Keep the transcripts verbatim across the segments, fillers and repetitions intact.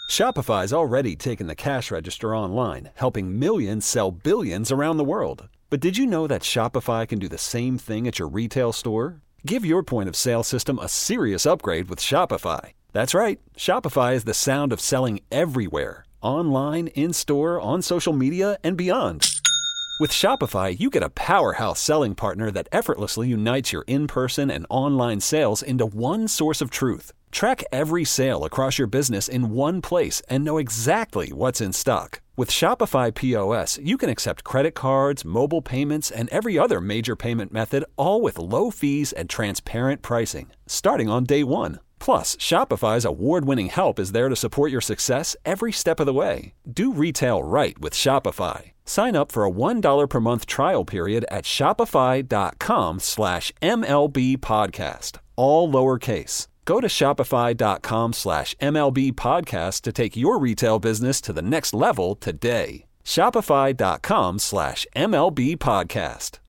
Shopify's already taken the cash register online, helping millions sell billions around the world. But did you know that Shopify can do the same thing at your retail store? Give your point of sale system a serious upgrade with Shopify. That's right. Shopify is the sound of selling everywhere. Online, in-store, on social media, and beyond. With Shopify, you get a powerhouse selling partner that effortlessly unites your in-person and online sales into one source of truth. Track every sale across your business in one place and know exactly what's in stock. With Shopify P O S, you can accept credit cards, mobile payments, and every other major payment method, all with low fees and transparent pricing, starting on day one. Plus, Shopify's award-winning help is there to support your success every step of the way. Do retail right with Shopify. Sign up for a one dollar per month trial period at shopify.com slash MLB podcast, all lowercase. Go to shopify.com slash MLB podcast to take your retail business to the next level today. Shopify.com slash MLB podcast.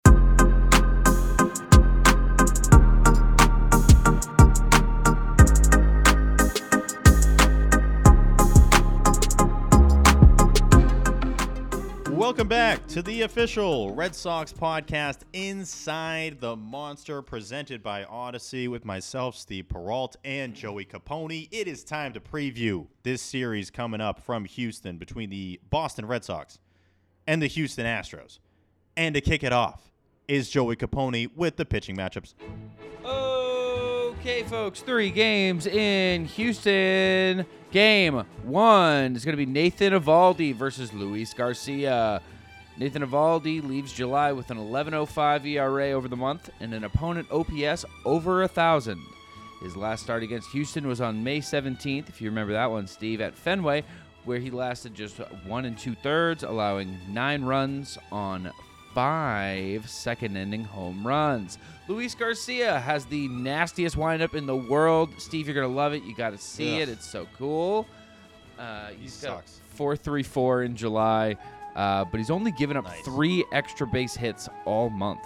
Welcome back to the official Red Sox podcast, Inside the Monster, presented by Odyssey, with myself, Steve Peralt, and Joey Capone. It is time to preview this series coming up from Houston between the Boston Red Sox and the Houston Astros. And to kick it off is Joey Capone with the pitching matchups. Okay, folks, three games in Houston. Game one is going to be Nathan Eovaldi versus Luis Garcia. Nathan Eovaldi leaves July with an eleven oh five E R A over the month and an opponent O P S over one thousand. His last start against Houston was on May seventeenth, if you remember that one, Steve, at Fenway, where he lasted just one and two-thirds, allowing nine runs on five second-inning home runs. Luis Garcia has the nastiest windup in the world. Steve, you're going to love it. You got to see Ugh. it. It's so cool. Uh, He he's sucks. got four three four in July, uh, but he's only given up Nice. three extra base hits all month.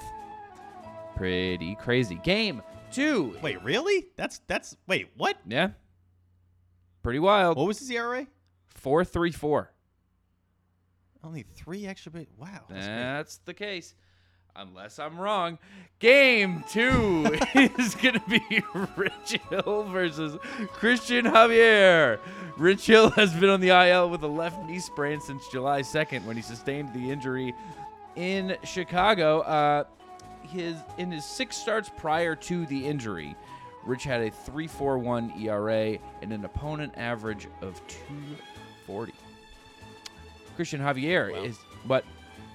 Pretty crazy. Game two. Wait, really? That's, that's, wait, what? Yeah. Pretty wild. What was his E R A? four three four. Only three extra base. Wow. That's great. That's the case. Unless I'm wrong. Game two is going to be Rich Hill versus Christian Javier. Rich Hill has been on the I L with a left knee sprain since July second when he sustained the injury in Chicago. Uh, his in his six starts prior to the injury, Rich had a three point four one E R A and an opponent average of two forty. Christian Javier Wow. is what?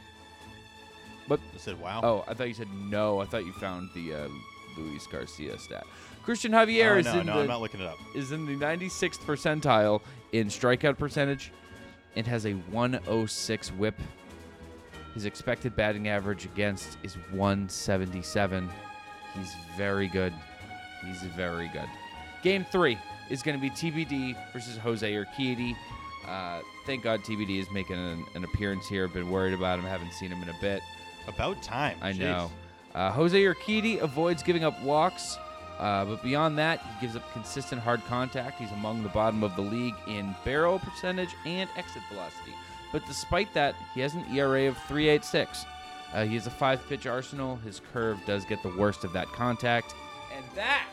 What? I said, wow. Oh, I thought you said no. I thought you found the uh, Luis Garcia stat. Christian Javier Oh, is no, in no, the I'm not looking it up. is in the ninety-sixth percentile in strikeout percentage and has a one oh six whip. His expected batting average against is one seventy-seven. He's very good. He's very good. Game three is going to be T B D versus Jose Urquidy. Uh, thank God T B D is making an, an appearance here. I've been worried about him. Haven't seen him in a bit. About time. I Jeez. know. Uh, Jose Urquidy avoids giving up walks, uh, but beyond that, he gives up consistent hard contact. He's among the bottom of the league in barrel percentage and exit velocity. But despite that, he has an E R A of three point eight six. Uh, he has a five-pitch arsenal. His curve does get the worst of that contact. And that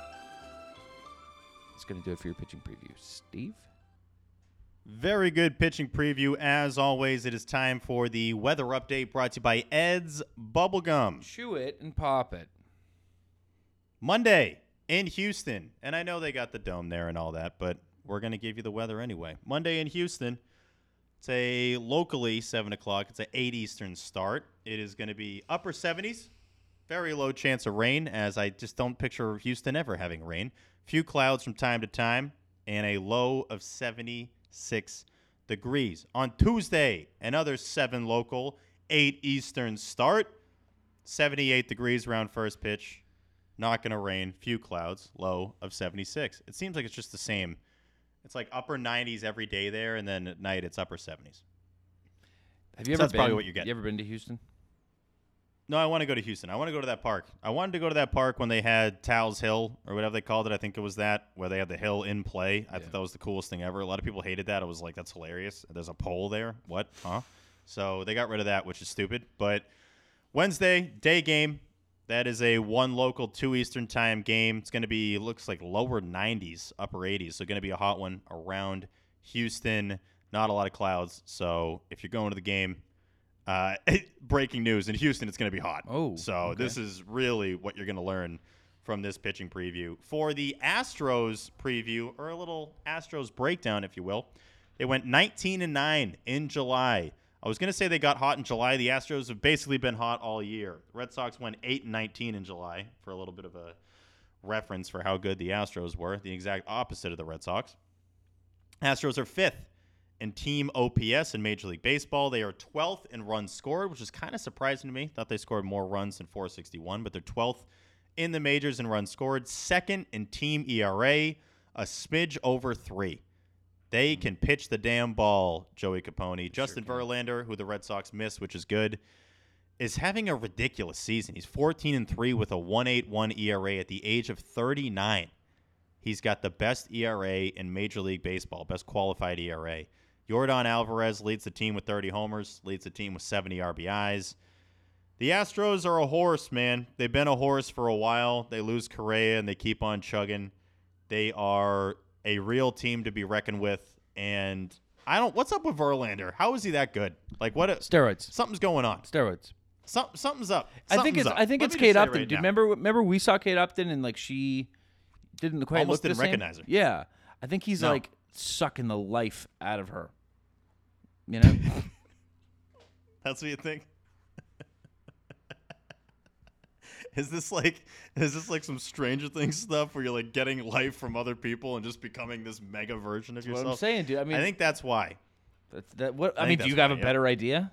is going to do it for your pitching preview. Steve? Very good pitching preview. As always, it is time for the weather update brought to you by Ed's Bubblegum. Chew it and pop it. Monday in Houston. And I know they got the dome there and all that, but we're going to give you the weather anyway. Monday in Houston. It's a locally seven o'clock. It's an eight Eastern start. It is going to be upper seventies. Very low chance of rain, as I just don't picture Houston ever having rain. Few clouds from time to time, and a low of seventy-six degrees. On Tuesday, another seven local, eight Eastern start. seventy-eight degrees around first pitch. Not going to rain. Few clouds. Low of seventy-six. It seems like it's just the same. It's like upper nineties every day there, and then at night it's upper seventies. Have you So ever that's been? probably what you get. You ever been to Houston? No, I want to go to Houston. I want to go to that park. I wanted to go to that park when they had Towels Hill or whatever they called it. I think it was that, where they had the hill in play. I Yeah. thought that was the coolest thing ever. A lot of people hated that. I was like, that's hilarious. There's a pole there. What? Huh? So they got rid of that, which is stupid. But Wednesday, day game. That is a one local, two Eastern time game. It's going to be, looks like lower nineties, upper eighties. So going to be a hot one around Houston. Not a lot of clouds. So if you're going to the game, uh, breaking news, in Houston, it's going to be hot. Oh, So okay. this is really what you're going to learn from this pitching preview. For the Astros preview, or a little Astros breakdown, if you will, they went nineteen and nine in July. I was going to say they got hot in July. The Astros have basically been hot all year. The Red Sox went eight and nineteen in July, for a little bit of a reference for how good the Astros were, the exact opposite of the Red Sox. Astros are fifth in team O P S in Major League Baseball. They are twelfth in runs scored, which is kind of surprising to me. Thought they scored more runs than four sixty-one, but they're twelfth in the majors in runs scored. Second in team E R A, a smidge over three. They can pitch the damn ball, Joey Capone. Justin can. Verlander, who the Red Sox missed, which is good, is having a ridiculous season. He's fourteen and three with a one point eight one E R A at the age of thirty-nine. He's got the best E R A in Major League Baseball, best qualified E R A. Yordan Alvarez leads the team with thirty homers, leads the team with seventy R B Is. The Astros are a horse, man. They've been a horse for a while. They lose Correa, and they keep on chugging. They are a real team to be reckoned with. And I don't. What's up with Verlander? How is he that good? Like what? A, Steroids. something's going on. Steroids. Some, something's up. I think Something's it's up. I think Let it's me Kate just say Upton. right Do you now. remember remember we saw Kate Upton and like she didn't quite Almost look didn't the same? recognize her. Yeah. I think he's No. like sucking the life out of her. You know? That's what you think? Is this like is this like some Stranger Things stuff where you're like getting life from other people and just becoming this mega version of That's what yourself? I'm saying, dude. I mean, I think that's why. that's, that what I I, mean, think do you that's have why, a yeah. better idea?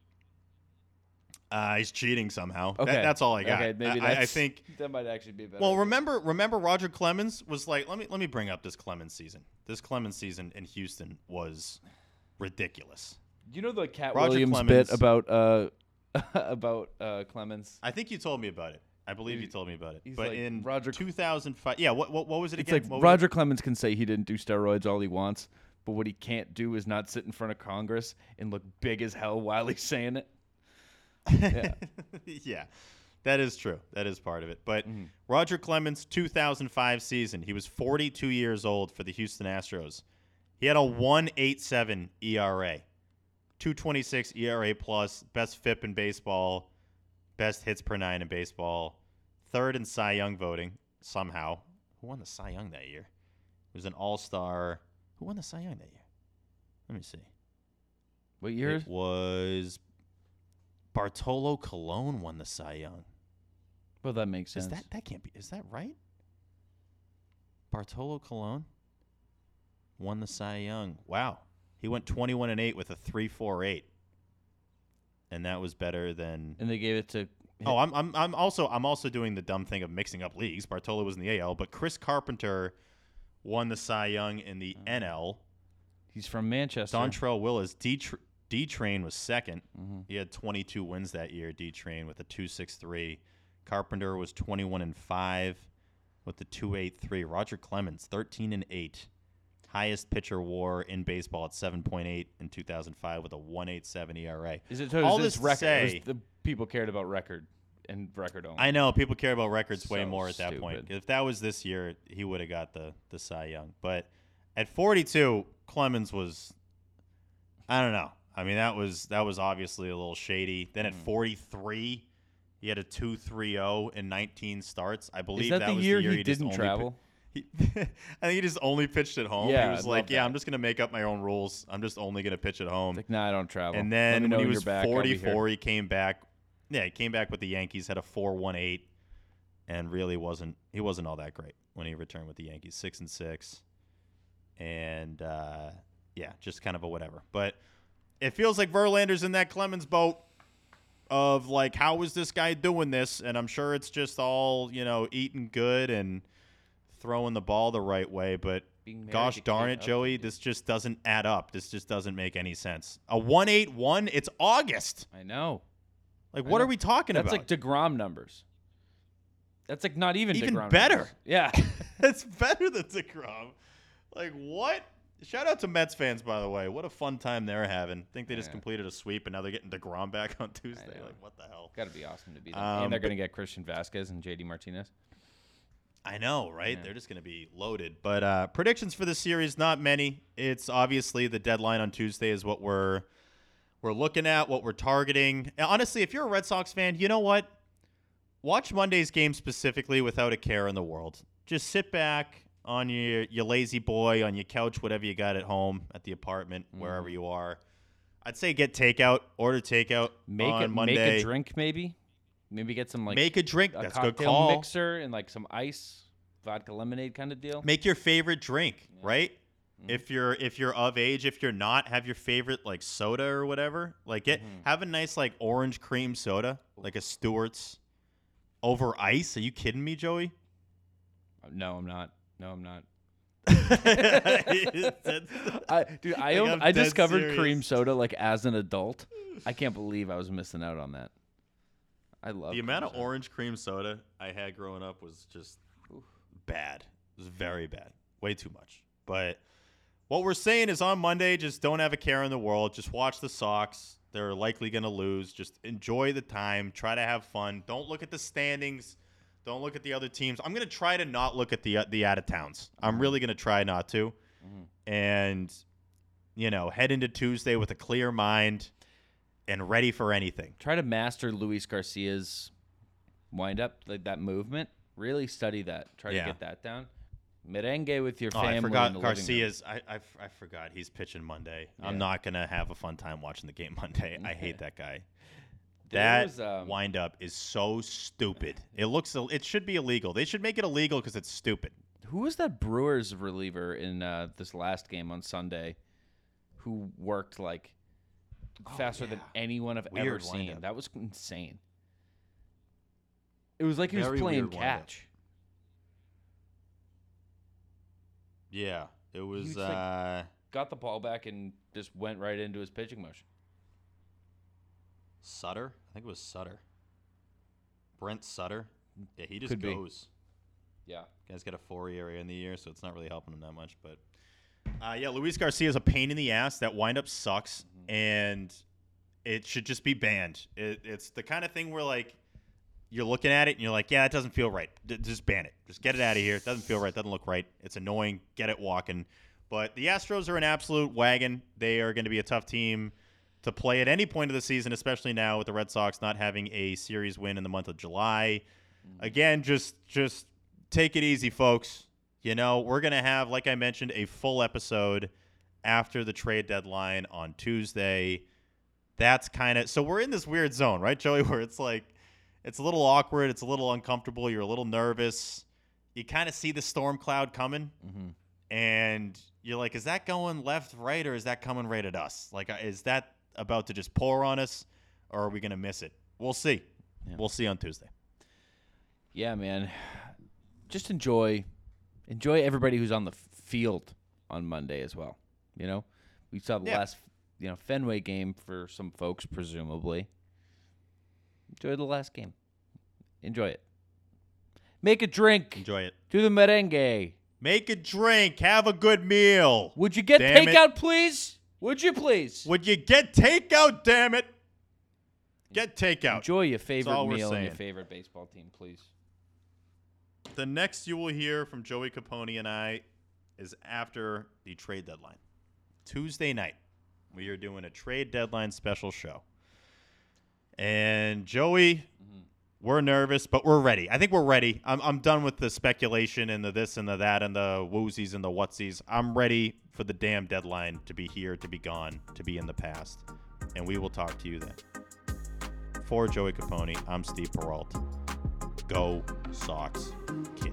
Uh, he's cheating somehow. That- Okay. that's all I got. Okay, maybe I, I- I that's, think. that might actually be a better. Well, idea. remember, remember, Roger Clemens was like, let me let me bring up this Clemens season. This Clemens season in Houston was ridiculous. Do you know the Cat Roger Williams Clemens- bit about uh about uh Clemens? I think you told me about it. I believe He- you told me about it. he's But like in Roger- two thousand five, yeah. What, what what was it It's again? like What was Roger Clemens can say he didn't do steroids all he wants, but what he can't do is not sit in front of Congress and look big as hell while he's saying it. Yeah. yeah, that is true. That is part of it. But Mhm. Roger Clemens, two thousand five season, he was forty-two years old for the Houston Astros. He had a one point eight seven E R A, two twenty-six E R A plus, best F I P in baseball, best hits per nine in baseball, third in Cy Young voting somehow. Who won the Cy Young that year? It was an all-star. Who won the Cy Young that year? Let me see. What year? It was Bartolo Colon won the Cy Young. Well, that makes sense. Is that that can't be? Is that right? Bartolo Colon won the Cy Young. Wow, he went twenty-one and eight with a three point four eight, and that was better than. and they gave it to. Oh, I'm I'm I'm also I'm also doing the dumb thing of mixing up leagues. Bartolo was in the A L, but Chris Carpenter won the Cy Young in the N L. He's from Manchester. Dontrell Willis, D Tr- D Train was second. Mhm. He had twenty-two wins that year. D Train with a two point six three. Carpenter was twenty-one and five with the two point eight three. Roger Clemens thirteen and eight. Highest pitcher WAR in baseball at seven point eight in two thousand five with a one point eight seven E R A. Is it so All is this this to record? say- it was the people cared about record and record only. I know people care about records way So more at that point. stupid. If that was this year, he would have got the the Cy Young. But at forty-two, Clemens was, I don't know. I mean, that was that was obviously a little shady. Then at Mm. forty-three, he had a two point three oh in nineteen starts. I believe Is that, the was year the year he, he just didn't only travel? pi- he, I think he just only pitched at home. Yeah, he was I'd like, love "Yeah, that. I'm just gonna make up my own rules. I'm just only gonna pitch at home." It's like, nah, I don't travel. And Let then me know when he you're was back, I'll be here. forty-four, he came back. Yeah, he came back with the Yankees, had a four point one eight, and really wasn't he wasn't all that great when he returned with the Yankees, six and six, and uh, yeah, just kind of a whatever. But it feels like Verlander's in that Clemens boat of like, how is this guy doing this? And I'm sure it's just all, you know, eating good and throwing the ball the right way, but Being married gosh to darn Kate it, Upton, Joey, dude. this just doesn't add up. This just doesn't make any sense. A one eight one, it's August. I know. Like, what know. are we talking That's about? like DeGrom numbers. That's like not even Even DeGrom better. numbers. Yeah. That's better than DeGrom. Like, what? Shout out to Mets fans, by the way. What a fun time they're having. I think they just Yeah. completed a sweep, and now they're getting DeGrom back on Tuesday. know. Like, what the hell? Got to be awesome to be them. Um, and they're but- going to get Christian Vasquez and J D Martinez. I know, right? Yeah. They're just going to be loaded. But uh, predictions for the series, not many. It's obviously the deadline on Tuesday is what we're we're looking at, what we're targeting. And honestly, if you're a Red Sox fan, you know what? Watch Monday's game specifically without a care in the world. Just sit back on your, your lazy boy, on your couch, whatever you got at home, at the apartment, Mm. wherever you are. I'd say get takeout, order takeout Make on a, Monday. make a drink, maybe. Maybe get some like Make a drink. a That's a good cocktail call. mixer and like some ice, vodka lemonade kind of deal. Make your favorite drink, Yeah. right? Mhm. If you're if you're of age, if you're not, have your favorite like soda or whatever. Like get Mhm. have a nice like orange cream soda, like a Stewart's, over ice. Are you kidding me, Joey? No, I'm not. No, I'm not. That's- I, dude, I Like, own, I'm I dead discovered serious. cream soda like as an adult. I can't believe I was missing out on that. I love the cream amount of soda. orange cream soda I had growing up was just Oof. bad. It was very bad. Way too much. But what we're saying is on Monday, just don't have a care in the world. Just watch the Sox. They're likely going to lose. Just enjoy the time. Try to have fun. Don't look at the standings. Don't look at the other teams. I'm going to try to not look at the uh, the out-of-towns. I'm really going to try not to. Mhm. And, you know, head into Tuesday with a clear mind and ready for anything. Try to master Luis Garcia's wind-up, like that movement. Really study that. Try Yeah. to get that down. Merengue with your Oh, family. I in forgot the living room. Garcia's. I, I, I forgot he's pitching Monday. Yeah. I'm not gonna have a fun time watching the game Monday. I hate that guy. There That was, um, wind up is so stupid. It looks. It should be illegal. They should make it illegal because it's stupid. Who was that Brewers reliever in uh, this last game on Sunday who worked like faster than Oh, yeah. anyone I've ever Weird seen? windup. That was insane. It was like he Very was playing weird windup. catch. Yeah, it was. was, like- uh, Got the ball back and just went right into his pitching motion. Sutter. I think it was Sutter. Brent Sutter. Yeah, he just Could be. goes. Yeah. Guy's got a four E R A in the year, so it's not really helping him that much. But uh, yeah, Luis Garcia is a pain in the ass. That windup sucks, Mm-hmm. and it should just be banned. It, it's the kind of thing where like you're looking at it and you're like, yeah, it doesn't feel right. D- just ban it. Just get it out of here. It doesn't feel right. Doesn't look right. It's annoying. Get it walking. But the Astros are an absolute wagon. They are going to be a tough team to play at any point of the season, especially now with the Red Sox not having a series win in the month of July. Again, just just take it easy, folks. You know, we're going to have, like I mentioned, a full episode after the trade deadline on Tuesday. That's kind of – so we're in this weird zone, right, Joey, where it's like it's a little awkward. It's a little uncomfortable. You're a little nervous. You kind of see the storm cloud coming, Mm-hmm. and you're like, is that going left, right, or is that coming right at us? Like, is that about to just pour on us, or are we going to miss it? We'll see. Yeah. We'll see on Tuesday. Yeah, man. Just enjoy enjoy everybody who's on the f- field on Monday as well. You know? We saw the Yeah. last, you know, Fenway game for some folks presumably. Enjoy the last game. Enjoy it. Make a drink. Enjoy it. Do the merengue. Make a drink. Have a good meal. Would you get Damn it. takeout, please? Would you please? Would you get takeout, damn it? Get takeout. Enjoy your favorite all we're meal and your saying. favorite baseball team, please. The next you will hear from Joey Capone and I is after the trade deadline. Tuesday night, we are doing a trade deadline special show. And Joey, we're nervous, but we're ready. I think we're ready. I'm I'm done with the speculation and the this and the that and the woozies and the whatsies. I'm ready for the damn deadline to be here, to be gone, to be in the past. And we will talk to you then. For Joey Capone, I'm Steve Peralta. Go Sox, kid.